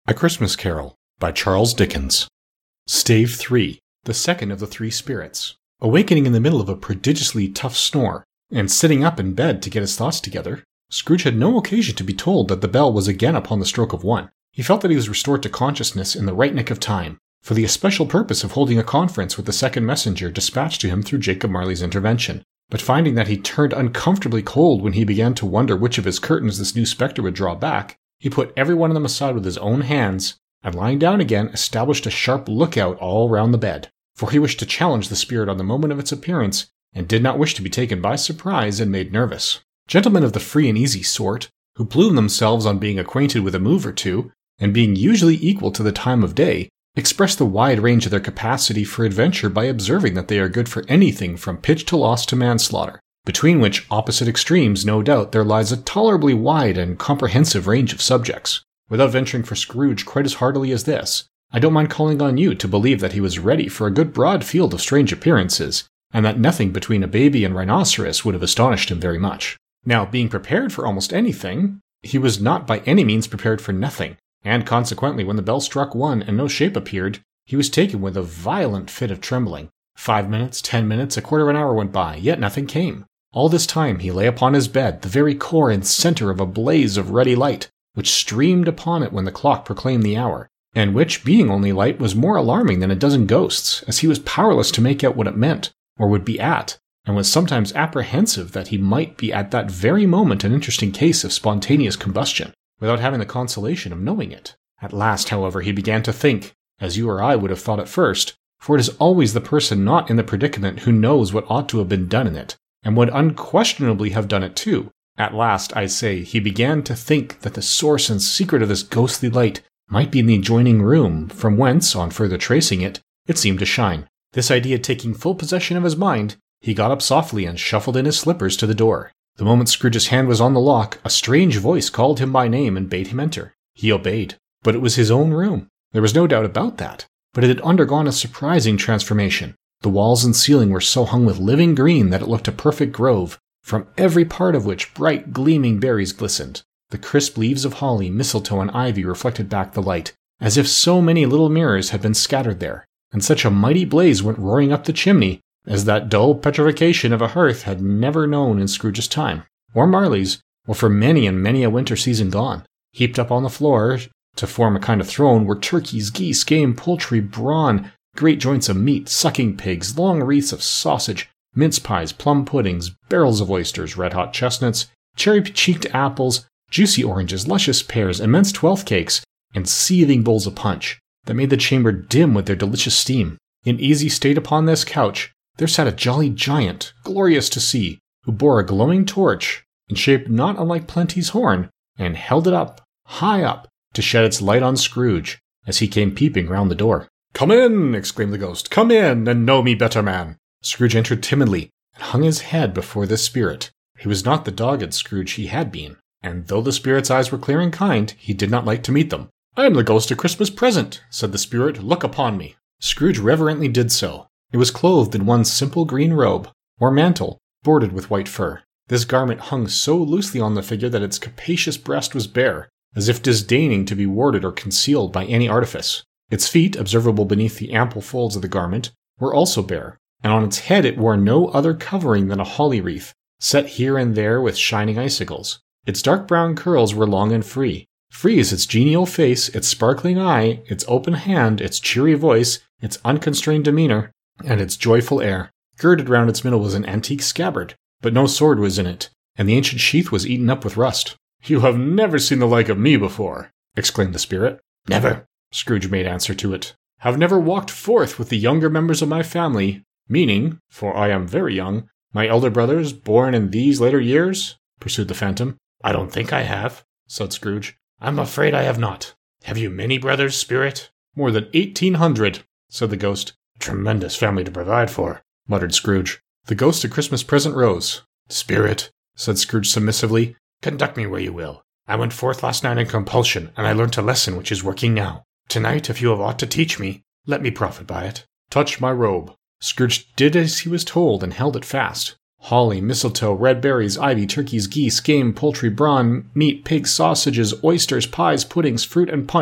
A Christmas Carol by Charles Dickens. Stave 3, the second of the three spirits. Awakening in the middle of a prodigiously tough snore, and sitting up in bed to get his thoughts together, Scrooge had no occasion to be told that the bell was again upon the stroke of 1. He felt that he was restored to consciousness in the right nick of time, for the especial purpose of holding a conference with the second messenger dispatched to him through Jacob Marley's intervention. But finding that he turned uncomfortably cold when he began to wonder which of his curtains this new spectre would draw back, he put every one of them aside with his own hands, and lying down again, established a sharp lookout all round the bed, for he wished to challenge the spirit on the moment of its appearance, and did not wish to be taken by surprise and made nervous. Gentlemen of the free and easy sort, who plume themselves on being acquainted with a move or two, and being usually equal to the time of day, express the wide range of their capacity for adventure by observing that they are good for anything from pitch to loss to manslaughter, between which opposite extremes, no doubt, there lies a tolerably wide and comprehensive range of subjects. Without venturing for Scrooge quite as heartily as this, I don't mind calling on you to believe that he was ready for a good broad field of strange appearances, and that nothing between a baby and rhinoceros would have astonished him very much. Now, being prepared for almost anything, he was not by any means prepared for nothing, and consequently when the bell struck 1 and no shape appeared, he was taken with a violent fit of trembling. 5 minutes, 10 minutes, a quarter of an hour went by, yet nothing came. All this time he lay upon his bed, the very core and center of a blaze of ruddy light, which streamed upon it when the clock proclaimed the hour, and which, being only light, was more alarming than a dozen ghosts, as he was powerless to make out what it meant, or would be at, and was sometimes apprehensive that he might be at that very moment an interesting case of spontaneous combustion, without having the consolation of knowing it. At last, however, he began to think, as you or I would have thought at first, for it is always the person not in the predicament who knows what ought to have been done in it, and would unquestionably have done it too. At last, I say, he began to think that the source and secret of this ghostly light might be in the adjoining room, from whence, on further tracing it, it seemed to shine. This idea taking full possession of his mind, he got up softly and shuffled in his slippers to the door. The moment Scrooge's hand was on the lock, a strange voice called him by name and bade him enter. He obeyed, but it was his own room. There was no doubt about that, but it had undergone a surprising transformation. The walls and ceiling were so hung with living green that it looked a perfect grove, from every part of which bright, gleaming berries glistened. The crisp leaves of holly, mistletoe, and ivy reflected back the light, as if so many little mirrors had been scattered there, and such a mighty blaze went roaring up the chimney as that dull petrification of a hearth had never known in Scrooge's time, or Marley's, or for many and many a winter season gone. Heaped up on the floor, to form a kind of throne, were turkeys, geese, game, poultry, brawn, great joints of meat, sucking pigs, long wreaths of sausage, mince pies, plum puddings, barrels of oysters, red-hot chestnuts, cherry-cheeked apples, juicy oranges, luscious pears, immense twelfth cakes, and seething bowls of punch, that made the chamber dim with their delicious steam. In easy state upon this couch, there sat a jolly giant, glorious to see, who bore a glowing torch, in shape not unlike Plenty's horn, and held it up, high up, to shed its light on Scrooge, as he came peeping round the door. "Come in!" exclaimed the ghost. "Come in, and know me better, man." Scrooge entered timidly, and hung his head before this spirit. He was not the dogged Scrooge he had been, and though the spirit's eyes were clear and kind, he did not like to meet them. "I am the ghost of Christmas Present," said the spirit. "Look upon me." Scrooge reverently did so. It was clothed in one simple green robe, or mantle, bordered with white fur. This garment hung so loosely on the figure that its capacious breast was bare, as if disdaining to be warded or concealed by any artifice. Its feet, observable beneath the ample folds of the garment, were also bare, and on its head it wore no other covering than a holly wreath, set here and there with shining icicles. Its dark brown curls were long and free as its genial face, its sparkling eye, its open hand, its cheery voice, its unconstrained demeanor, and its joyful air. Girded round its middle was an antique scabbard, but no sword was in it, and the ancient sheath was eaten up with rust. "You have never seen the like of me before," exclaimed the spirit. "Never," Scrooge made answer to it. "Have never walked forth with the younger members of my family, meaning, for I am very young, my elder brothers born in these later years?" pursued the phantom. "I don't think I have," said Scrooge. "I'm afraid I have not. Have you many brothers, spirit?" "More than 1,800, said the ghost. "Tremendous family to provide for," muttered Scrooge. The ghost of Christmas Present rose. "Spirit," said Scrooge submissively, "conduct me where you will. I went forth last night in compulsion, and I learnt a lesson which is working now. Tonight, if you have aught to teach me, let me profit by it." "Touch my robe." Scrooge did as he was told and held it fast. Holly, mistletoe, red berries, ivy, turkeys, geese, game, poultry, brawn, meat, pigs, sausages, oysters, pies, puddings, fruit, and punch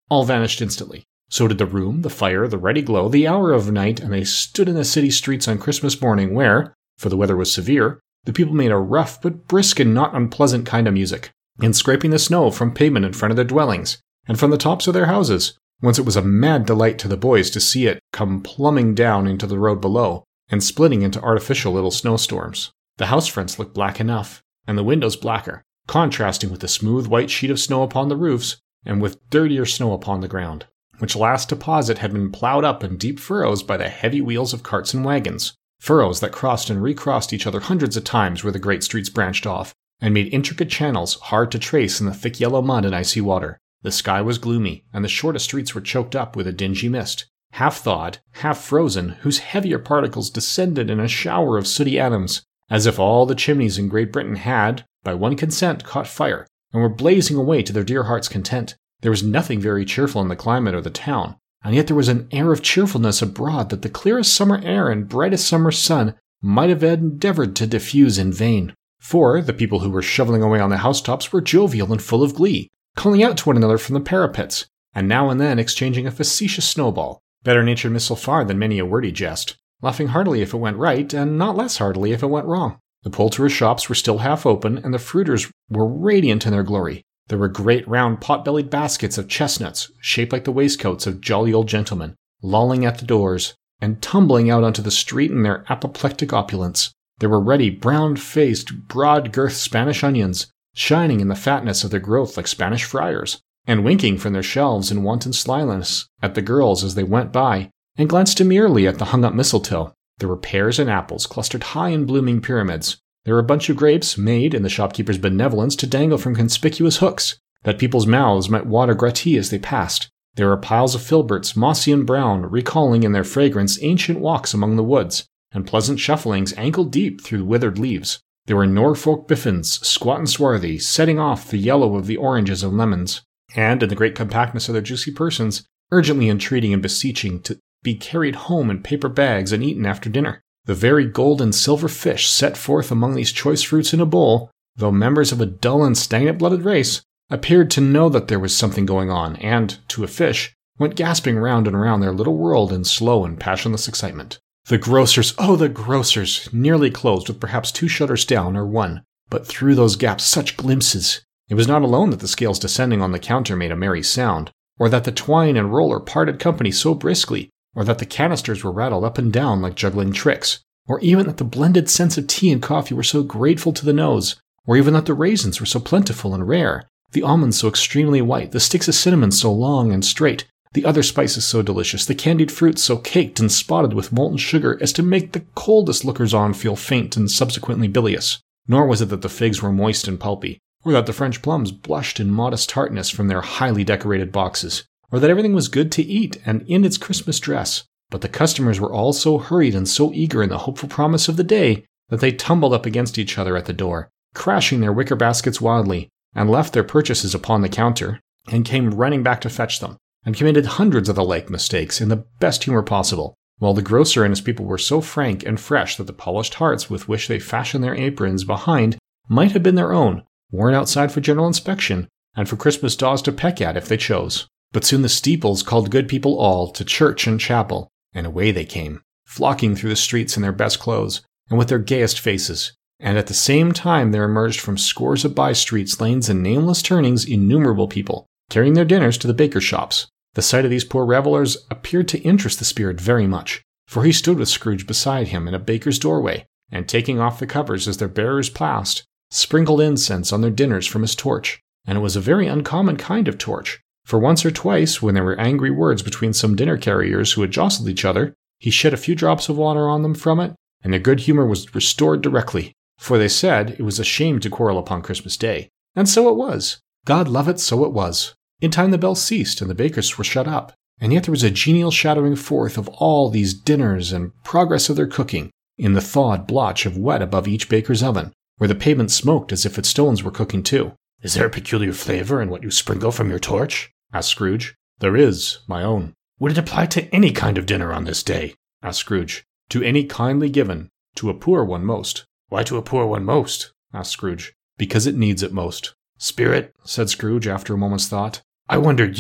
all vanished instantly. So did the room, the fire, the ready glow, the hour of night, and they stood in the city streets on Christmas morning where, for the weather was severe, the people made a rough but brisk and not unpleasant kind of music, in scraping the snow from pavement in front of their dwellings, and from the tops of their houses, whence it was a mad delight to the boys to see it come plumbing down into the road below, and splitting into artificial little snowstorms. The house fronts looked black enough, and the windows blacker, contrasting with the smooth white sheet of snow upon the roofs, and with dirtier snow upon the ground, which last deposit had been plowed up in deep furrows by the heavy wheels of carts and wagons, furrows that crossed and recrossed each other hundreds of times where the great streets branched off, and made intricate channels hard to trace in the thick yellow mud and icy water. The sky was gloomy, and the shortest streets were choked up with a dingy mist, half thawed, half frozen, whose heavier particles descended in a shower of sooty atoms, as if all the chimneys in Great Britain had, by one consent, caught fire, and were blazing away to their dear hearts' content. There was nothing very cheerful in the climate or the town, and yet there was an air of cheerfulness abroad that the clearest summer air and brightest summer sun might have endeavored to diffuse in vain. For the people who were shoveling away on the housetops were jovial and full of glee, calling out to one another from the parapets, and now and then exchanging a facetious snowball, better-natured missile far than many a wordy jest, laughing heartily if it went right, and not less heartily if it went wrong. The poulterers' shops were still half open, and the fruiters were radiant in their glory. There were great round pot-bellied baskets of chestnuts, shaped like the waistcoats of jolly old gentlemen, lolling at the doors, and tumbling out onto the street in their apoplectic opulence. There were ruddy, brown-faced, broad-girthed Spanish onions, shining in the fatness of their growth like Spanish friars, and winking from their shelves in wanton slyness at the girls as they went by, and glanced demurely at the hung-up mistletoe. There were pears and apples clustered high in blooming pyramids. There were a bunch of grapes made, in the shopkeeper's benevolence, to dangle from conspicuous hooks, that people's mouths might water gratis as they passed. There were piles of filberts, mossy and brown, recalling in their fragrance ancient walks among the woods, and pleasant shufflings ankle-deep through withered leaves. There were Norfolk biffins, squat and swarthy, setting off the yellow of the oranges and lemons, and, in the great compactness of their juicy persons, urgently entreating and beseeching to be carried home in paper bags and eaten after dinner. The very gold and silver fish set forth among these choice fruits in a bowl, though members of a dull and stagnant-blooded race, appeared to know that there was something going on, and, to a fish, went gasping round and round their little world in slow and passionless excitement. The grocers, oh, the grocers, nearly closed with perhaps 2 shutters down or 1, but through those gaps such glimpses. It was not alone that the scales descending on the counter made a merry sound, or that the twine and roller parted company so briskly, or that the canisters were rattled up and down like juggling tricks, or even that the blended scents of tea and coffee were so grateful to the nose, or even that the raisins were so plentiful and rare, the almonds so extremely white, the sticks of cinnamon so long and straight, the other spices so delicious, the candied fruits so caked and spotted with molten sugar as to make the coldest lookers-on feel faint and subsequently bilious. Nor was it that the figs were moist and pulpy, or that the French plums blushed in modest tartness from their highly decorated boxes, or that everything was good to eat and in its Christmas dress, but the customers were all so hurried and so eager in the hopeful promise of the day that they tumbled up against each other at the door, crashing their wicker baskets wildly, and left their purchases upon the counter, and came running back to fetch them, and committed hundreds of the like mistakes in the best humor possible, while the grocer and his people were so frank and fresh that the polished hearts with which they fashioned their aprons behind might have been their own, worn outside for general inspection, and for Christmas daws to peck at if they chose. But soon the steeples called good people all to church and chapel, and away they came, flocking through the streets in their best clothes, and with their gayest faces. And at the same time there emerged from scores of by-streets, lanes, and nameless turnings innumerable people, carrying their dinners to the baker shops. The sight of these poor revelers appeared to interest the spirit very much, for he stood with Scrooge beside him in a baker's doorway, and taking off the covers as their bearers passed, sprinkled incense on their dinners from his torch. And it was a very uncommon kind of torch, for once or twice, when there were angry words between some dinner carriers who had jostled each other, he shed a few drops of water on them from it, and their good humor was restored directly, for they said it was a shame to quarrel upon Christmas Day. And so it was. God love it, so it was. In time the bells ceased, and the bakers were shut up, and yet there was a genial shadowing forth of all these dinners and progress of their cooking, in the thawed blotch of wet above each baker's oven, where the pavement smoked as if its stones were cooking too. "Is there a peculiar flavor in what you sprinkle from your torch?" asked Scrooge. "There is, my own." "Would it apply to any kind of dinner on this day?" asked Scrooge. "To any kindly given, to a poor one most." "Why to a poor one most?" asked Scrooge. "Because it needs it most." "Spirit," said Scrooge after a moment's thought, "I wondered you,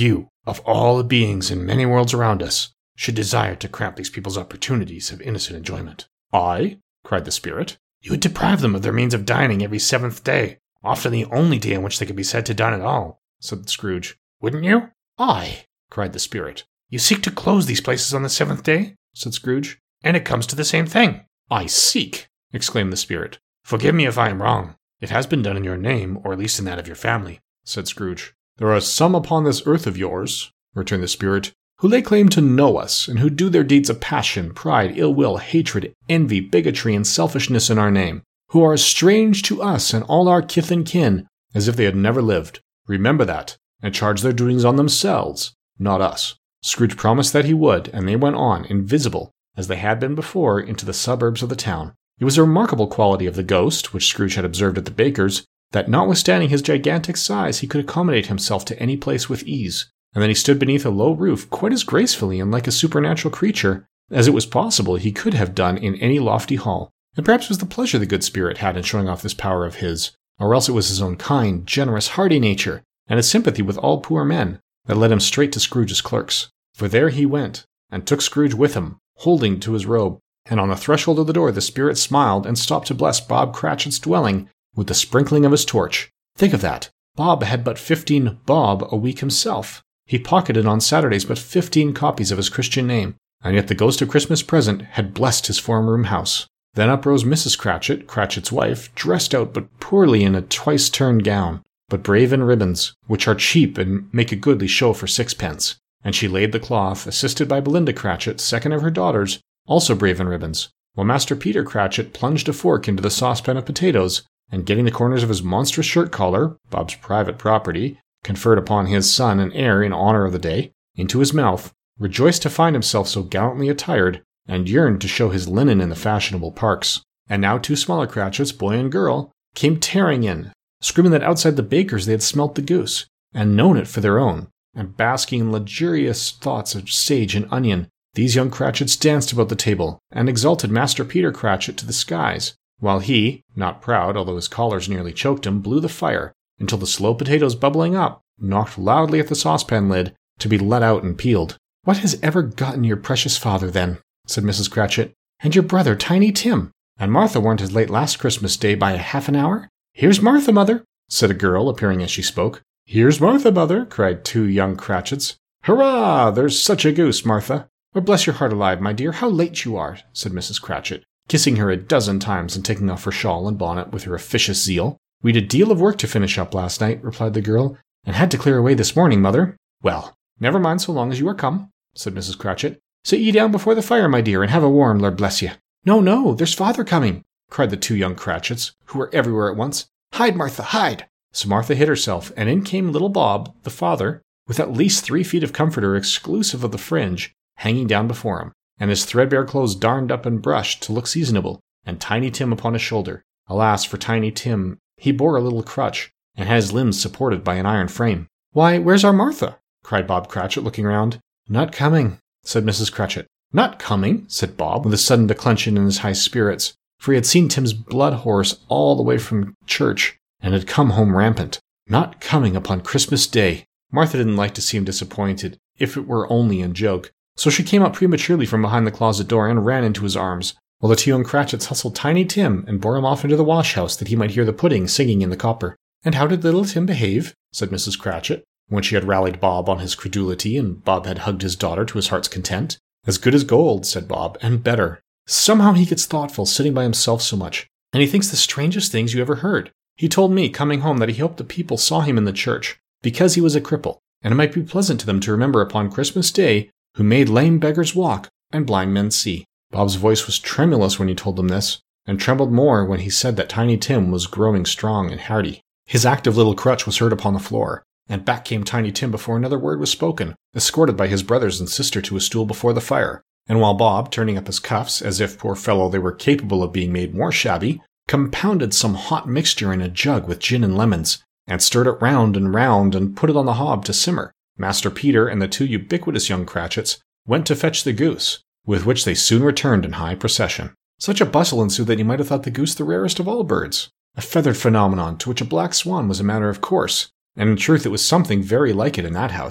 of all the beings in many worlds around us, should desire to cramp these people's opportunities of innocent enjoyment. I? Cried the spirit. You would deprive them of their means of dining every 7th day, often the only day on which they could be said to dine at all, said Scrooge. Wouldn't you? I, cried the spirit. You seek to close these places on the 7th day, said Scrooge, and it comes to the same thing. I seek, exclaimed the spirit. Forgive me if I am wrong. It has been done in your name, or at least in that of your family, said Scrooge. There are some upon this earth of yours, returned the spirit, who lay claim to know us, and who do their deeds of passion, pride, ill will, hatred, envy, bigotry, and selfishness in our name, who are as strange to us and all our kith and kin as if they had never lived. Remember that, and charge their doings on themselves, not us. Scrooge promised that he would, and they went on, invisible, as they had been before, into the suburbs of the town. It was a remarkable quality of the ghost, which Scrooge had observed at the baker's, that notwithstanding his gigantic size, he could accommodate himself to any place with ease, and then he stood beneath a low roof quite as gracefully and like a supernatural creature as it was possible he could have done in any lofty hall. And perhaps it was the pleasure the good spirit had in showing off this power of his, or else it was his own kind, generous, hearty nature, and his sympathy with all poor men, that led him straight to Scrooge's clerks. For there he went, and took Scrooge with him, holding to his robe, and on the threshold of the door the spirit smiled and stopped to bless Bob Cratchit's dwelling with the sprinkling of his torch. Think of that! Bob had but 15 bob a week himself. He pocketed on Saturdays but 15 copies of his Christian name, and yet the ghost of Christmas present had blessed his form-room house. Then up rose Mrs. Cratchit, Cratchit's wife, dressed out but poorly in a twice-turned gown, but brave in ribbons, which are cheap and make a goodly show for 6pence. And she laid the cloth, assisted by Belinda Cratchit, second of her daughters, also brave in ribbons, while Master Peter Cratchit plunged a fork into the saucepan of potatoes, and getting the corners of his monstrous shirt collar, Bob's private property, conferred upon his son and heir in honor of the day, into his mouth, rejoiced to find himself so gallantly attired, and yearned to show his linen in the fashionable parks. And now 2 smaller Cratchits, boy and girl, came tearing in, screaming that outside the baker's they had smelt the goose, and known it for their own, and basking in luxurious thoughts of sage and onion, these young Cratchits danced about the table, and exalted Master Peter Cratchit to the skies, while he, not proud, although his collars nearly choked him, blew the fire, until the slow potatoes bubbling up knocked loudly at the saucepan lid to be let out and peeled. What has ever gotten your precious father, then? Said Mrs. Cratchit. And your brother, Tiny Tim? And Martha weren't as late last Christmas Day by a half an hour? Here's Martha, mother, said a girl, appearing as she spoke. Here's Martha, mother, cried 2 young Cratchits. Hurrah! There's such a goose, Martha. Well, bless your heart alive, my dear, how late you are, said Mrs. Cratchit, kissing her a dozen times and taking off her shawl and bonnet with her officious zeal. We'd a deal of work to finish up last night, replied the girl, and had to clear away this morning, mother. Well, never mind so long as you are come, said Mrs. Cratchit. Sit ye down before the fire, my dear, and have a warm, Lord bless ye. No, no, there's father coming, cried the 2 young Cratchits, who were everywhere at once. Hide, Martha, hide! So Martha hid herself, and in came little Bob, the father, with at least 3 feet of comforter exclusive of the fringe, hanging down before him, and his threadbare clothes darned up and brushed to look seasonable, and Tiny Tim upon his shoulder. Alas for Tiny Tim, he bore a little crutch, and had his limbs supported by an iron frame. Why, where's our Martha? Cried Bob Cratchit, looking round. Not coming, said Mrs. Cratchit. Not coming, said Bob, with a sudden declension in his high spirits, for he had seen Tim's blood horse all the way from church, and had come home rampant. Not coming upon Christmas Day. Martha didn't like to seem disappointed, if it were only in joke, so she came out prematurely from behind the closet door and ran into his arms, while the 2 young Cratchits hustled Tiny Tim and bore him off into the wash-house that he might hear the pudding singing in the copper. And how did little Tim behave? Said Mrs. Cratchit, when she had rallied Bob on his credulity, and Bob had hugged his daughter to his heart's content. As good as gold, said Bob, and better. Somehow he gets thoughtful, sitting by himself so much, and he thinks the strangest things you ever heard. He told me, coming home, that he hoped the people saw him in the church, because he was a cripple, and it might be pleasant to them to remember upon Christmas Day who made lame beggars walk and blind men see. Bob's voice was tremulous when he told them this, and trembled more when he said that Tiny Tim was growing strong and hearty. His active little crutch was heard upon the floor, and back came Tiny Tim before another word was spoken, escorted by his brothers and sister to a stool before the fire, and while Bob, turning up his cuffs, as if, poor fellow, they were capable of being made more shabby, compounded some hot mixture in a jug with gin and lemons, and stirred it round and put it on the hob to simmer, Master Peter and the 2 ubiquitous young Cratchits went to fetch the goose, with which they soon returned in high procession. Such a bustle ensued that you might have thought the goose the rarest of all birds, a feathered phenomenon to which a black swan was a matter of course, and in truth it was something very like it in that house.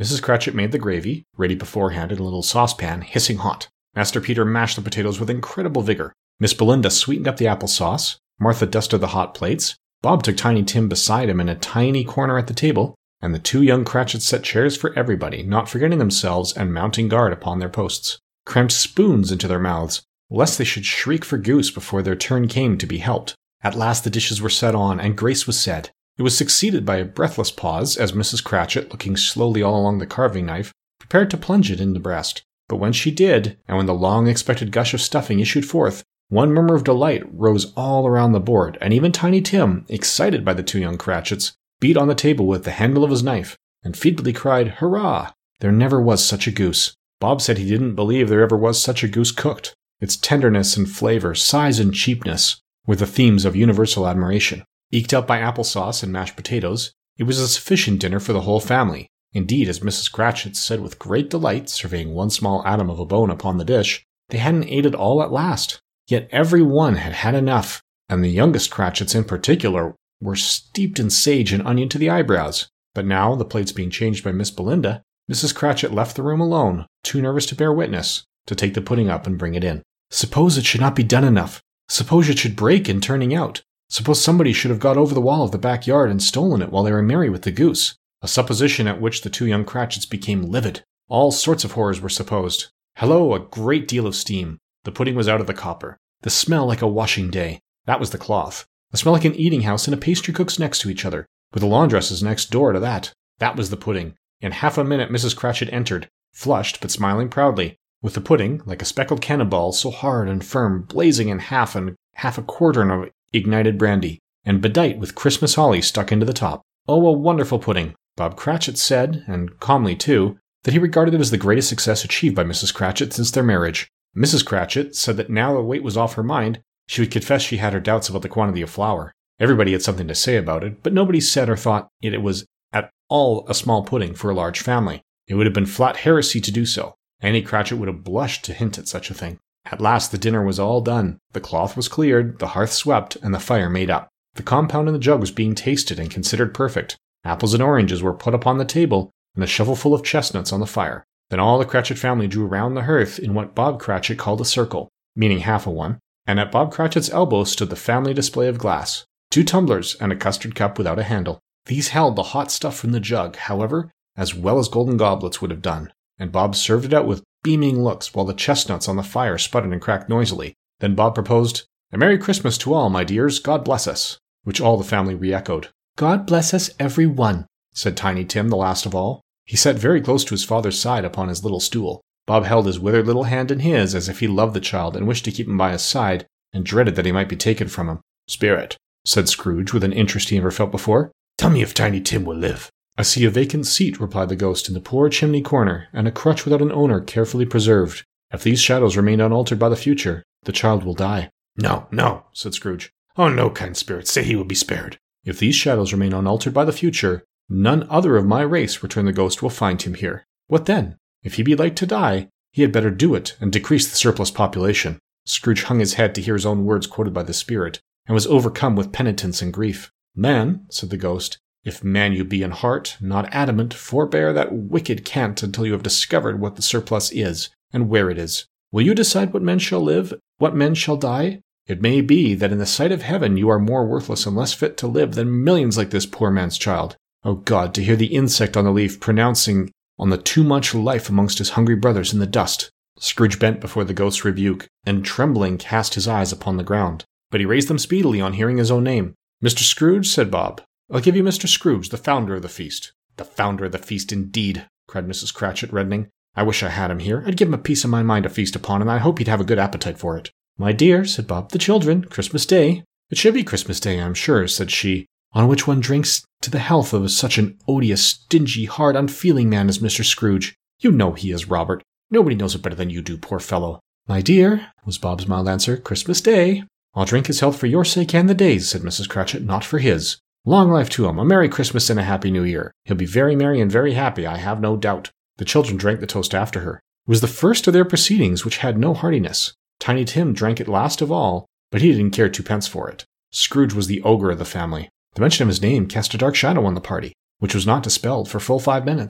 Mrs. Cratchit made the gravy, ready beforehand in a little saucepan, hissing hot. Master Peter mashed the potatoes with incredible vigor. Miss Belinda sweetened up the applesauce. Martha dusted the hot plates. Bob took Tiny Tim beside him in a tiny corner at the table, and the two young Cratchits set chairs for everybody, not forgetting themselves and mounting guard upon their posts. Crammed spoons into their mouths, lest they should shriek for goose before their turn came to be helped. At last the dishes were set on, and grace was said. It was succeeded by a breathless pause, as Mrs. Cratchit, looking slowly all along the carving knife, prepared to plunge it in the breast. But when she did, and when the long-expected gush of stuffing issued forth, one murmur of delight rose all around the board, and even Tiny Tim, excited by the two young Cratchits, beat on the table with the handle of his knife, and feebly cried, "Hurrah! There never was such a goose." Bob said he didn't believe there ever was such a goose cooked. Its tenderness and flavor, size and cheapness, were the themes of universal admiration. Eked out by applesauce and mashed potatoes, it was a sufficient dinner for the whole family. Indeed, as Mrs. Cratchit said with great delight, surveying one small atom of a bone upon the dish, they hadn't ate it all at last. Yet every one had had enough, and the youngest Cratchits in particular were steeped in sage and onion to the eyebrows. But now, the plates being changed by Miss Belinda, Mrs. Cratchit left the room alone, too nervous to bear witness, to take the pudding up and bring it in. Suppose it should not be done enough. Suppose it should break in turning out. Suppose somebody should have got over the wall of the backyard and stolen it while they were merry with the goose. A supposition at which the two young Cratchits became livid. All sorts of horrors were supposed. Hello, a great deal of steam. The pudding was out of the copper. The smell like a washing day. That was the cloth. The smell like an eating house and a pastry cook's next to each other, with the laundresses next door to that. That was the pudding. In half a minute Mrs. Cratchit entered, flushed but smiling proudly, with the pudding, like a speckled cannonball, so hard and firm, blazing in half a quartern of ignited brandy, and bedight with Christmas holly stuck into the top. Oh, a wonderful pudding! Bob Cratchit said, and calmly too, that he regarded it as the greatest success achieved by Mrs. Cratchit since their marriage. Mrs. Cratchit said that now the weight was off her mind, she would confess she had her doubts about the quantity of flour. Everybody had something to say about it, but nobody said or thought it was at all a small pudding for a large family. It would have been flat heresy to do so. Annie Cratchit would have blushed to hint at such a thing. At last the dinner was all done. The cloth was cleared, the hearth swept, and the fire made up. The compound in the jug was being tasted and considered perfect. Apples and oranges were put upon the table, and a shovelful of chestnuts on the fire. Then all the Cratchit family drew round the hearth in what Bob Cratchit called a circle, meaning half a one, and at Bob Cratchit's elbow stood the family display of glass, 2 tumblers and a custard cup without a handle. These held the hot stuff from the jug, however, as well as golden goblets would have done, and Bob served it out with beaming looks while the chestnuts on the fire sputtered and cracked noisily. Then Bob proposed, "A Merry Christmas to all, my dears, God bless us," which all the family re-echoed. "God bless us every one," said Tiny Tim, the last of all. He sat very close to his father's side upon his little stool. Bob held his withered little hand in his as if he loved the child and wished to keep him by his side, and dreaded that he might be taken from him. "Spirit," said Scrooge with an interest he never felt before, "tell me if Tiny Tim will live." "I see a vacant seat," replied the ghost, "in the poor chimney corner, and a crutch without an owner carefully preserved. If these shadows remain unaltered by the future, the child will die." "No, no," said Scrooge. "Oh, no, kind spirit, say he will be spared." "If these shadows remain unaltered by the future, none other of my race," returned the ghost, "will find him here. What then? If he be like to die, he had better do it, and decrease the surplus population." Scrooge hung his head to hear his own words quoted by the spirit, and was overcome with penitence and grief. "Man," said the ghost, "if man you be in heart, not adamant, forbear that wicked cant until you have discovered what the surplus is, and where it is. Will you decide what men shall live, what men shall die? It may be that in the sight of heaven you are more worthless and less fit to live than millions like this poor man's child. O God, to hear the insect on the leaf pronouncing on the too much life amongst his hungry brothers in the dust." Scrooge bent before the ghost's rebuke, and trembling cast his eyes upon the ground. But he raised them speedily on hearing his own name. "Mr. Scrooge," said Bob, "I'll give you Mr. Scrooge, the founder of the feast." "The founder of the feast, indeed," cried Mrs. Cratchit, reddening. "I wish I had him here. I'd give him a piece of my mind to feast upon, and I hope he'd have a good appetite for it." "My dear," said Bob, "the children, Christmas Day." "It should be Christmas Day, I'm sure," said she, "on which one drinks to the health of such an odious, stingy, hard, unfeeling man as Mr. Scrooge. You know he is, Robert. Nobody knows it better than you do, poor fellow." "My dear," was Bob's mild answer, "Christmas Day." "I'll drink his health for your sake and the day's," said Mrs. Cratchit, "not for his. Long life to him, a Merry Christmas and a Happy New Year. He'll be very merry and very happy, I have no doubt." The children drank the toast after her. It was the first of their proceedings which had no heartiness. Tiny Tim drank it last of all, but he didn't care 2 pence for it. Scrooge was the ogre of the family. The mention of his name cast a dark shadow on the party, which was not dispelled for full 5 minutes.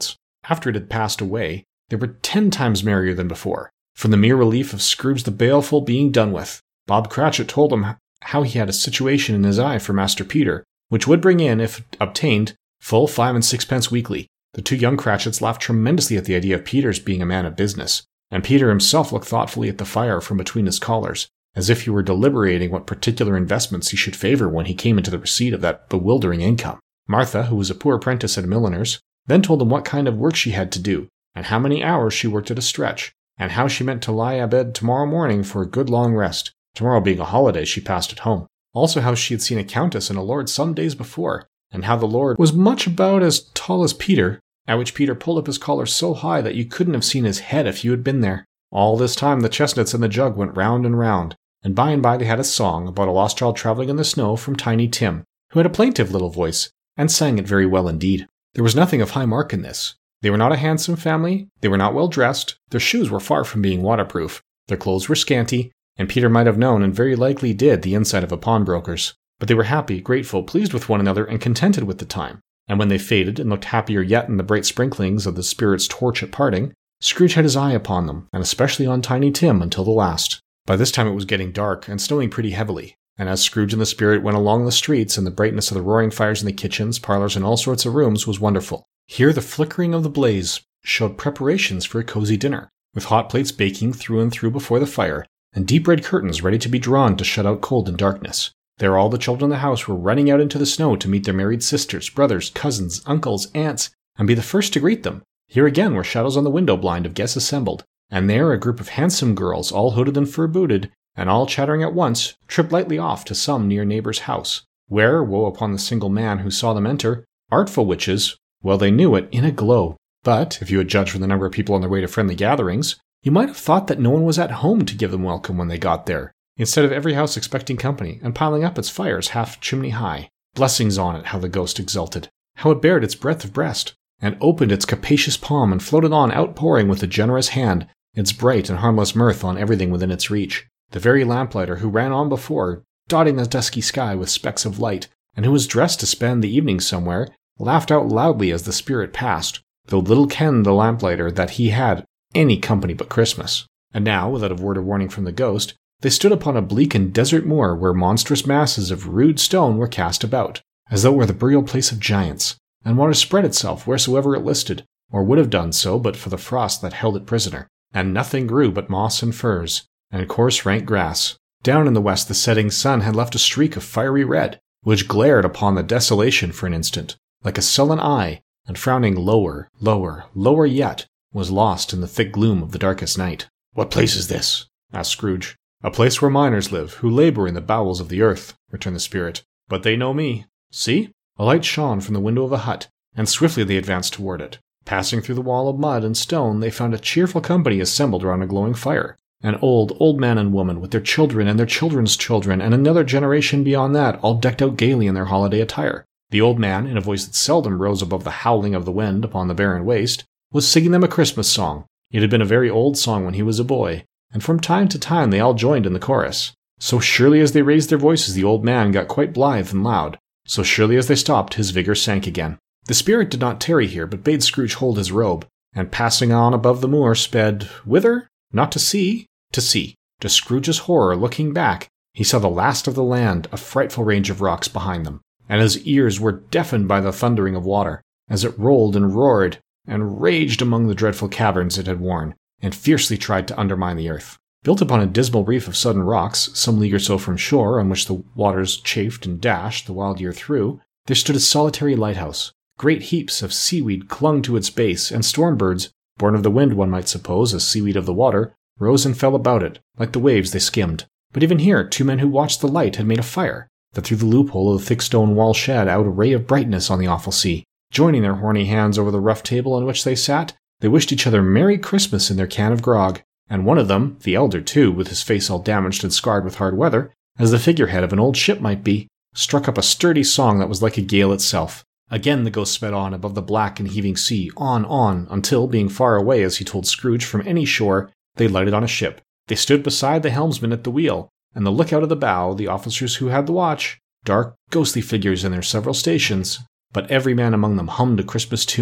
after it had passed away, they were 10 times merrier than before, from the mere relief of Scrooge the Baleful being done with. Bob Cratchit told him how he had a situation in his eye for Master Peter, which would bring in, if obtained, full 5 and 6 weekly. The two young Cratchits laughed tremendously at the idea of Peter's being a man of business, and Peter himself looked thoughtfully at the fire from between his collars, as if he were deliberating what particular investments he should favor when he came into the receipt of that bewildering income. Martha, who was a poor apprentice at a milliner's, then told him what kind of work she had to do, and how many hours she worked at a stretch, and how she meant to lie abed tomorrow morning for a good long rest, tomorrow being a holiday she passed at home. Also how she had seen a countess and a lord some days before, and how the lord was much about as tall as Peter, at which Peter pulled up his collar so high that you couldn't have seen his head if you had been there. All this time the chestnuts and the jug went round and by they had a song about a lost child traveling in the snow from Tiny Tim, who had a plaintive little voice, and sang it very well indeed. There was nothing of high mark in this. They were not a handsome family, they were not well dressed, their shoes were far from being waterproof, their clothes were scanty, and Peter might have known, and very likely did, the inside of a pawnbroker's. But they were happy, grateful, pleased with one another, and contented with the time. And when they faded, and looked happier yet in the bright sprinklings of the spirit's torch at parting, Scrooge had his eye upon them, and especially on Tiny Tim until the last. By this time it was getting dark, and snowing pretty heavily, and as Scrooge and the spirit went along the streets, and the brightness of the roaring fires in the kitchens, parlors, and all sorts of rooms was wonderful. Here the flickering of the blaze showed preparations for a cozy dinner, with hot plates baking through and through before the fire, and deep red curtains ready to be drawn to shut out cold and darkness. There all the children in the house were running out into the snow to meet their married sisters, brothers, cousins, uncles, aunts, and be the first to greet them. Here again were shadows on the window blind of guests assembled, and there a group of handsome girls, all hooded and fur-booted, and all chattering at once, tripped lightly off to some near neighbor's house, where, woe upon the single man who saw them enter, artful witches, well they knew it, in a glow. But, if you had judged from the number of people on their way to friendly gatherings, you might have thought that no one was at home to give them welcome when they got there, instead of every house expecting company, and piling up its fires half chimney high. Blessings on it, how the ghost exulted, how it bared its breadth of breast, and opened its capacious palm, and floated on outpouring with a generous hand its bright and harmless mirth on everything within its reach. The very lamplighter who ran on before, dotting the dusky sky with specks of light, and who was dressed to spend the evening somewhere, laughed out loudly as the spirit passed, though little kenned the lamplighter that he had any company but Christmas. And now, without a word of warning from the ghost, they stood upon a bleak and desert moor where monstrous masses of rude stone were cast about, as though it were the burial place of giants, and water spread itself wheresoever it listed, or would have done so but for the frost that held it prisoner. And nothing grew but moss and furze, and coarse rank grass. Down in the west the setting sun had left a streak of fiery red, which glared upon the desolation for an instant, like a sullen eye, and frowning lower, lower, lower yet, was lost in the thick gloom of the darkest night. "What place is this?" asked Scrooge. "A place where miners live, who labor in the bowels of the earth," returned the spirit. "But they know me. See?" A light shone from the window of a hut, and swiftly they advanced toward it. Passing through the wall of mud and stone, they found a cheerful company assembled round a glowing fire. An old man and woman, with their children and their children's children, and another generation beyond that, all decked out gaily in their holiday attire. The old man, in a voice that seldom rose above the howling of the wind upon the barren waste, was singing them a Christmas song. It had been a very old song when he was a boy, and from time to time they all joined in the chorus. So surely as they raised their voices, the old man got quite blithe and loud. So surely as they stopped, his vigor sank again. The spirit did not tarry here, but bade Scrooge hold his robe, and passing on above the moor, sped, whither? Not to sea, to sea. To Scrooge's horror, looking back, he saw the last of the land, a frightful range of rocks behind them, and his ears were deafened by the thundering of water, as it rolled and roared, and raged among the dreadful caverns it had worn, and fiercely tried to undermine the earth. Built upon a dismal reef of sudden rocks, some league or so from shore, on which the waters chafed and dashed the wild year through, there stood a solitary lighthouse. Great heaps of seaweed clung to its base, and storm birds, born of the wind one might suppose, as seaweed of the water, rose and fell about it, like the waves they skimmed. But even here 2 men who watched the light had made a fire, that through the loophole of the thick stone wall shed out a ray of brightness on the awful sea. Joining their horny hands over the rough table on which they sat, they wished each other Merry Christmas in their can of grog, and one of them, the elder too, with his face all damaged and scarred with hard weather, as the figurehead of an old ship might be, struck up a sturdy song that was like a gale itself. Again the ghost sped on above the black and heaving sea, on, until, being far away, as he told Scrooge, from any shore, they lighted on a ship. They stood beside the helmsman at the wheel, and the lookout at the bow, the officers who had the watch, dark, ghostly figures in their several stations, but every man among them hummed a Christmas tune,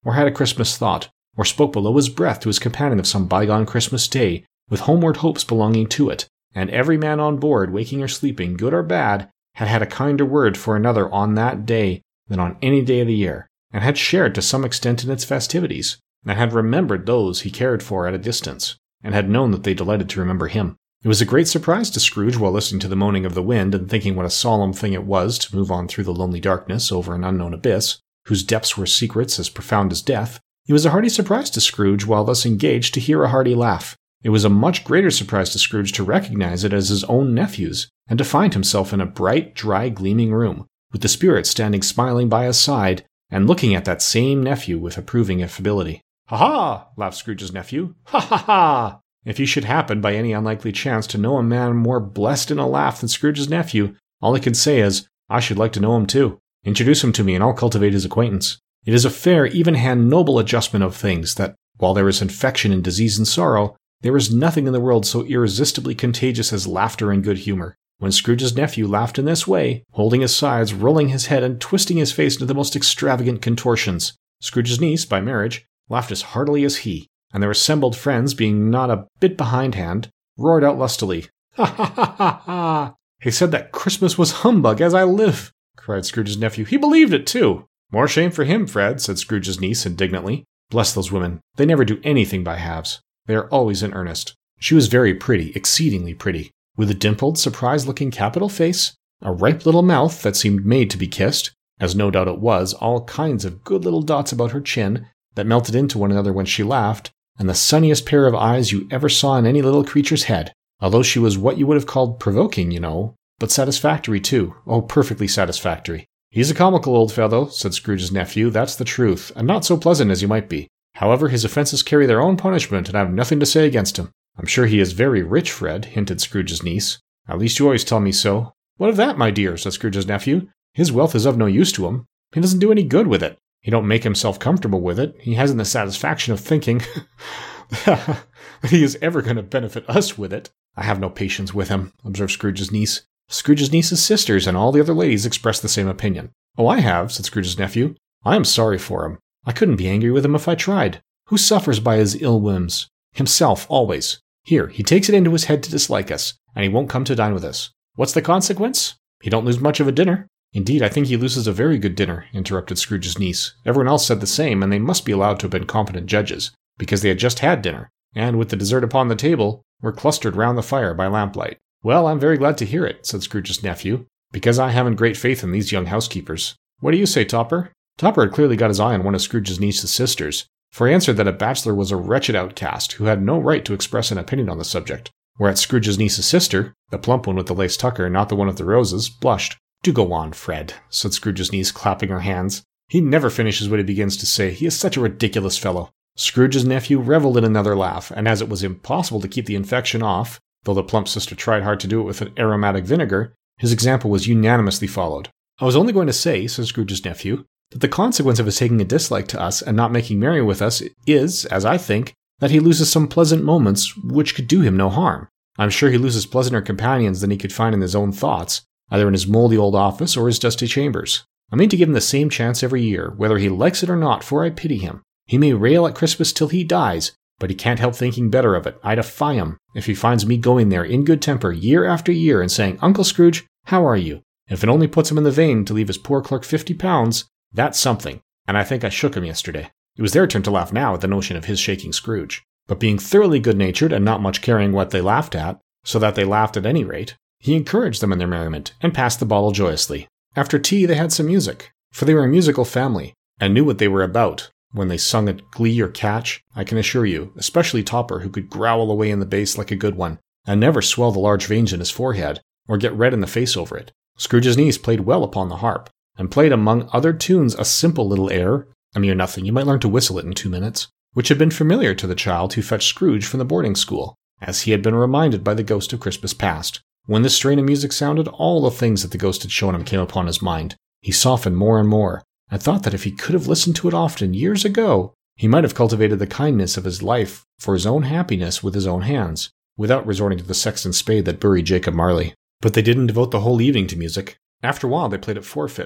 or had a Christmas thought, or spoke below his breath to his companion of some bygone Christmas day, with homeward hopes belonging to it, and every man on board, waking or sleeping, good or bad, had had a kinder word for another on that day than on any day of the year, and had shared to some extent in its festivities, and had remembered those he cared for at a distance, and had known that they delighted to remember him. It was a great surprise to Scrooge, while listening to the moaning of the wind and thinking what a solemn thing it was to move on through the lonely darkness over an unknown abyss, whose depths were secrets as profound as death. It was a hearty surprise to Scrooge, while thus engaged, to hear a hearty laugh. It was a much greater surprise to Scrooge to recognize it as his own nephew's, and to find himself in a bright, dry, gleaming room, with the Spirit standing smiling by his side, and looking at that same nephew with approving affability. "Ha-ha!" laughed Scrooge's nephew. "Ha-ha-ha!" If you should happen, by any unlikely chance, to know a man more blessed in a laugh than Scrooge's nephew, all I can say is, I should like to know him too. Introduce him to me, and I'll cultivate his acquaintance. It is a fair, even-hand, noble adjustment of things that, while there is infection and disease and sorrow, there is nothing in the world so irresistibly contagious as laughter and good humor. When Scrooge's nephew laughed in this way, holding his sides, rolling his head, and twisting his face into the most extravagant contortions, Scrooge's niece, by marriage, laughed as heartily as he, and their assembled friends, being not a bit behindhand, roared out lustily. "Ha ha ha ha ha! He said that Christmas was humbug, as I live!" cried Scrooge's nephew. "He believed it, too!" "More shame for him, Fred," said Scrooge's niece indignantly. "Bless those women. They never do anything by halves. They are always in earnest." She was very pretty, exceedingly pretty, with a dimpled, surprised-looking capital face, a ripe little mouth that seemed made to be kissed, as no doubt it was, all kinds of good little dots about her chin that melted into one another when she laughed, and the sunniest pair of eyes you ever saw in any little creature's head, although she was what you would have called provoking, you know, but satisfactory too. Oh, perfectly satisfactory. "He's a comical old fellow," said Scrooge's nephew, "that's the truth, and not so pleasant as you might be. However, his offences carry their own punishment, and I have nothing to say against him." "I'm sure he is very rich, Fred," hinted Scrooge's niece. "At least you always tell me so." "What of that, my dear?" said Scrooge's nephew. "His wealth is of no use to him. He doesn't do any good with it. He don't make himself comfortable with it. He hasn't the satisfaction of thinking that he is ever going to benefit us with it." "I have no patience with him," observed Scrooge's niece. Scrooge's niece's sisters and all the other ladies expressed the same opinion. "Oh, I have," said Scrooge's nephew. "I am sorry for him. I couldn't be angry with him if I tried. Who suffers by his ill whims? Himself, always. Here, he takes it into his head to dislike us, and he won't come to dine with us. What's the consequence? He don't lose much of a dinner." "Indeed, I think he loses a very good dinner," interrupted Scrooge's niece. Everyone else said the same, and they must be allowed to have been competent judges, because they had just had dinner, and, with the dessert upon the table, were clustered round the fire by lamplight. "Well, I'm very glad to hear it," said Scrooge's nephew, "because I haven't great faith in these young housekeepers. What do you say, Topper?" Topper had clearly got his eye on one of Scrooge's niece's sisters, for he answered that a bachelor was a wretched outcast who had no right to express an opinion on the subject, whereat Scrooge's niece's sister, the plump one with the lace tucker, not the one with the roses, blushed. "Do go on, Fred," said Scrooge's niece, clapping her hands. "He never finishes what he begins to say. He is such a ridiculous fellow." Scrooge's nephew revelled in another laugh, and as it was impossible to keep the infection off, though the plump sister tried hard to do it with an aromatic vinegar, his example was unanimously followed. "I was only going to say," said Scrooge's nephew, "that the consequence of his taking a dislike to us and not making merry with us is, as I think, that he loses some pleasant moments which could do him no harm. I'm sure he loses pleasanter companions than he could find in his own thoughts, either in his mouldy old office or his dusty chambers. I mean to give him the same chance every year, whether he likes it or not, for I pity him. He may rail at Christmas till he dies, but he can't help thinking better of it. I defy him, if he finds me going there in good temper year after year and saying, 'Uncle Scrooge, how are you?' If it only puts him in the vein to leave his poor clerk £50, that's something, and I think I shook him yesterday." It was their turn to laugh now at the notion of his shaking Scrooge. But being thoroughly good-natured and not much caring what they laughed at, so that they laughed at any rate, he encouraged them in their merriment, and passed the bottle joyously. After tea they had some music, for they were a musical family, and knew what they were about when they sung at glee or catch, I can assure you, especially Topper, who could growl away in the bass like a good one, and never swell the large veins in his forehead, or get red in the face over it. Scrooge's niece played well upon the harp, and played among other tunes a simple little air, a mere nothing, you might learn to whistle it in 2 minutes, which had been familiar to the child who fetched Scrooge from the boarding school, as he had been reminded by the ghost of Christmas past. When this strain of music sounded, all the things that the ghost had shown him came upon his mind. He softened more and more, and thought that if he could have listened to it often years ago, he might have cultivated the kindness of his life for his own happiness with his own hands, without resorting to the sexton's spade that buried Jacob Marley. But they didn't devote the whole evening to music. After a while they played at forfeits,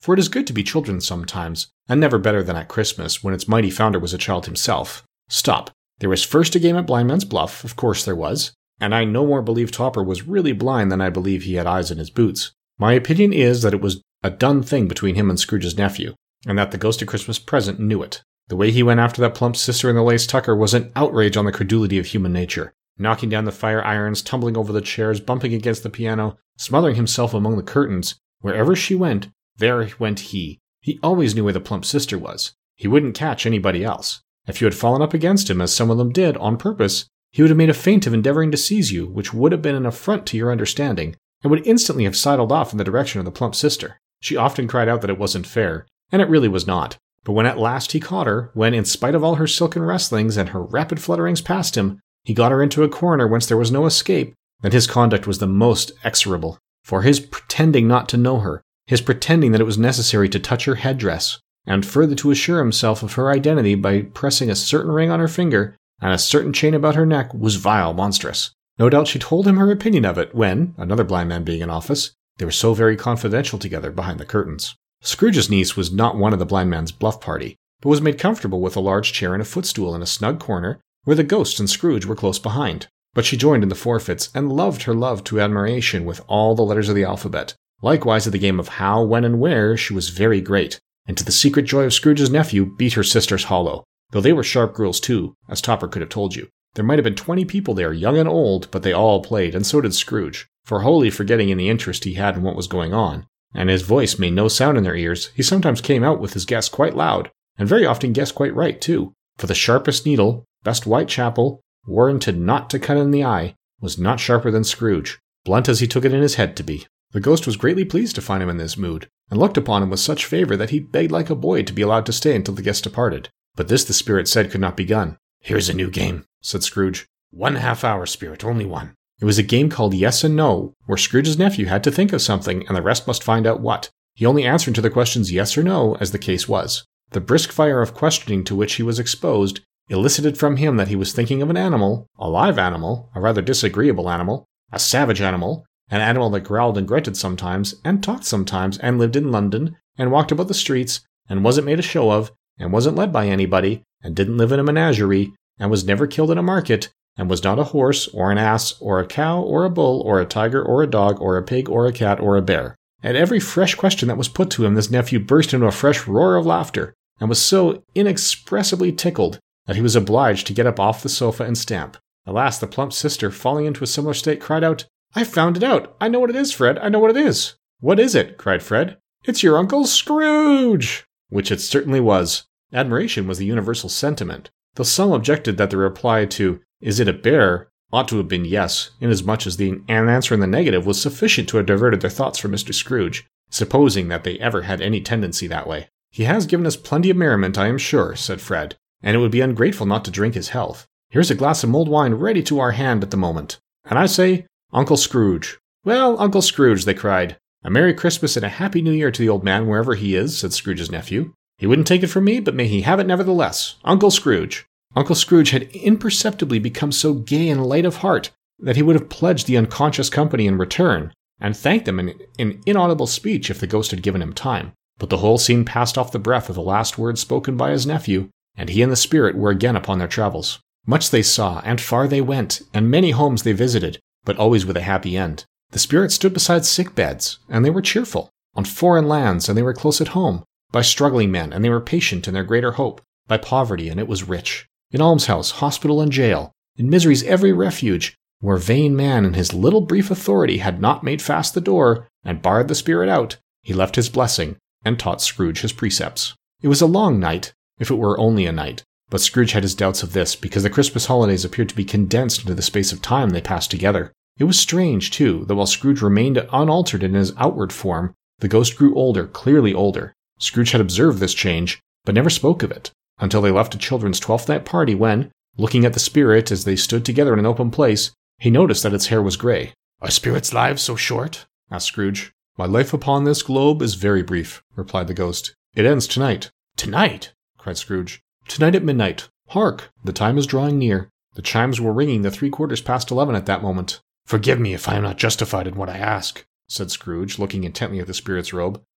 for it is good to be children sometimes, and never better than at Christmas, when its mighty founder was a child himself. Stop. There was first a game at Blindman's Bluff, of course there was, and I no more believe Topper was really blind than I believe he had eyes in his boots. My opinion is that it was a done thing between him and Scrooge's nephew, and that the Ghost of Christmas Present knew it. The way he went after that plump sister in the lace tucker was an outrage on the credulity of human nature, knocking down the fire irons, tumbling over the chairs, bumping against the piano, smothering himself among the curtains. Wherever she went, there went he. He always knew where the plump sister was. He wouldn't catch anybody else. If you had fallen up against him, as some of them did, on purpose, he would have made a feint of endeavoring to seize you, which would have been an affront to your understanding, and would instantly have sidled off in the direction of the plump sister. She often cried out that it wasn't fair, and it really was not. But when at last he caught her, when, in spite of all her silken wrestlings and her rapid flutterings past him, he got her into a corner whence there was no escape, then his conduct was the most execrable. For his pretending not to know her, his pretending that it was necessary to touch her headdress, and further to assure himself of her identity by pressing a certain ring on her finger and a certain chain about her neck, was vile, monstrous. No doubt she told him her opinion of it when, another blind man being in office, they were so very confidential together behind the curtains. Scrooge's niece was not one of the Blind Man's Bluff party, but was made comfortable with a large chair and a footstool in a snug corner where the Ghost and Scrooge were close behind. But she joined in the forfeits and loved her love to admiration with all the letters of the alphabet. Likewise, at the game of how, when, and where, she was very great, and to the secret joy of Scrooge's nephew, beat her sisters hollow, though they were sharp girls too, as Topper could have told you. There might have been 20 people there, young and old, but they all played, and so did Scrooge, for wholly forgetting in the interest he had in what was going on, and his voice made no sound in their ears, he sometimes came out with his guess quite loud, and very often guessed quite right too, for the sharpest needle, best Whitechapel, warranted not to cut in the eye, was not sharper than Scrooge, blunt as he took it in his head to be. The Ghost was greatly pleased to find him in this mood, and looked upon him with such favour that he begged like a boy to be allowed to stay until the guest departed. But this the Spirit said could not be done. "Here's a new game," said Scrooge. 1/2 hour, Spirit, only one." It was a game called Yes and No, where Scrooge's nephew had to think of something, and the rest must find out what. He only answered to the questions yes or no, as the case was. The brisk fire of questioning to which he was exposed elicited from him that he was thinking of an animal, a live animal, a rather disagreeable animal, a savage animal, an animal that growled and grunted sometimes, and talked sometimes, and lived in London, and walked about the streets, and wasn't made a show of, and wasn't led by anybody, and didn't live in a menagerie, and was never killed in a market, and was not a horse, or an ass, or a cow, or a bull, or a tiger, or a dog, or a pig, or a cat, or a bear. At every fresh question that was put to him, this nephew burst into a fresh roar of laughter, and was so inexpressibly tickled that he was obliged to get up off the sofa and stamp. Alas, the plump sister, falling into a similar state, cried out, "I found it out! I know what it is, Fred! I know what it is!" "What is it?" cried Fred. "It's your Uncle Scrooge!" Which it certainly was. Admiration was the universal sentiment, though some objected that the reply to, "Is it a bear?" ought to have been yes, inasmuch as an answer in the negative was sufficient to have diverted their thoughts from Mr. Scrooge, supposing that they ever had any tendency that way. "He has given us plenty of merriment, I am sure," said Fred, "and it would be ungrateful not to drink his health. Here's a glass of mulled wine ready to our hand at the moment. And I say, Uncle Scrooge." "Well, Uncle Scrooge," they cried. "A Merry Christmas and a Happy New Year to the old man wherever he is," said Scrooge's nephew. "He wouldn't take it from me, but may he have it nevertheless. Uncle Scrooge." Uncle Scrooge had imperceptibly become so gay and light of heart that he would have pledged the unconscious company in return, and thanked them in inaudible speech if the Ghost had given him time. But the whole scene passed off the breath of the last words spoken by his nephew, and he and the Spirit were again upon their travels. Much they saw, and far they went, and many homes they visited, but always with a happy end. The Spirit stood beside sick beds, and they were cheerful. On foreign lands, and they were close at home. By struggling men, and they were patient in their greater hope. By poverty, and it was rich. In almshouse, hospital, and jail. In misery's every refuge, where vain man in his little brief authority had not made fast the door, and barred the Spirit out, he left his blessing, and taught Scrooge his precepts. It was a long night, if it were only a night, but Scrooge had his doubts of this, because the Christmas holidays appeared to be condensed into the space of time they passed together. It was strange, too, that while Scrooge remained unaltered in his outward form, the Ghost grew older, clearly older. Scrooge had observed this change, but never spoke of it, until they left a children's 12th night party when, looking at the Spirit as they stood together in an open place, he noticed that its hair was grey. "Are spirits' lives so short?" asked Scrooge. "My life upon this globe is very brief," replied the Ghost. "It ends tonight." "Tonight?" cried Scrooge. "Tonight at midnight. Hark! The time is drawing near." The chimes were ringing the 11:75 at that moment. "Forgive me if I am not justified in what I ask," said Scrooge, looking intently at the Spirit's robe.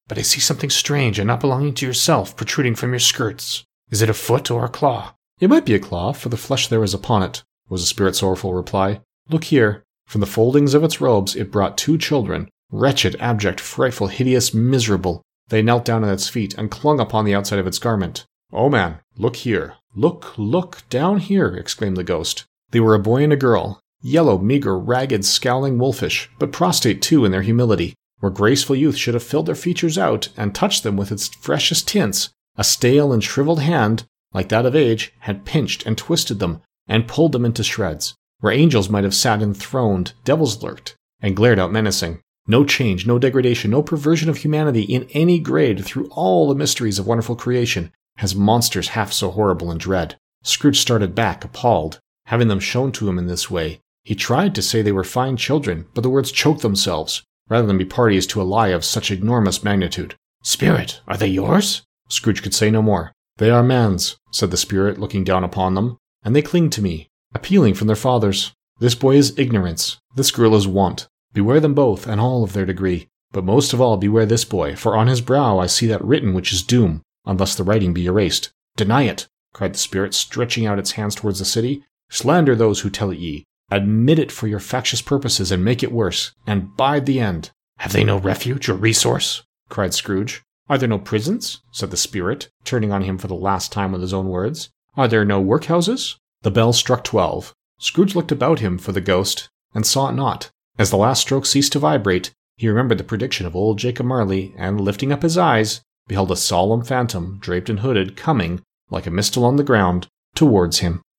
but I see something strange and not belonging to yourself protruding from your skirts. Is it a foot or a claw?" "It might be a claw, for the flesh there is upon it," was the spirit's sorrowful reply. "Look here." From the foldings of its robes it brought 2 children, wretched, abject, frightful, hideous, miserable. They knelt down at its feet and clung upon the outside of its garment. "Oh man, look here. Look, down here," exclaimed the ghost. They were a boy and a girl, yellow, meager, ragged, scowling, wolfish, but prostrate too in their humility. Where graceful youth should have filled their features out and touched them with its freshest tints, a stale and shriveled hand, like that of age, had pinched and twisted them and pulled them into shreds. Where angels might have sat enthroned, devils lurked and glared out menacing. No change, no degradation, no perversion of humanity in any grade through all the mysteries of wonderful creation has monsters half so horrible and dread. Scrooge started back, appalled, having them shown to him in this way. He tried to say they were fine children, but the words choked themselves, rather than be parties to a lie of such enormous magnitude. "Spirit, are they yours?" Scrooge could say no more. "They are man's," said the spirit, looking down upon them, "and they cling to me, appealing from their fathers. This boy is ignorance, this girl is want. Beware them both, and all of their degree. But most of all beware this boy, for on his brow I see that written which is doom, unless the writing be erased. Deny it," cried the spirit, stretching out its hands towards the city. "Slander those who tell it ye. Admit it for your factious purposes, and make it worse, and bide the end." "Have they no refuge or resource?" cried Scrooge. "Are there no prisons?" said the spirit, turning on him for the last time with his own words. "Are there no workhouses?" The bell struck 12. Scrooge looked about him for the ghost, and saw it not. As the last stroke ceased to vibrate, he remembered the prediction of old Jacob Marley, and lifting up his eyes, beheld a solemn phantom, draped and hooded, coming, like a mist along the ground, towards him.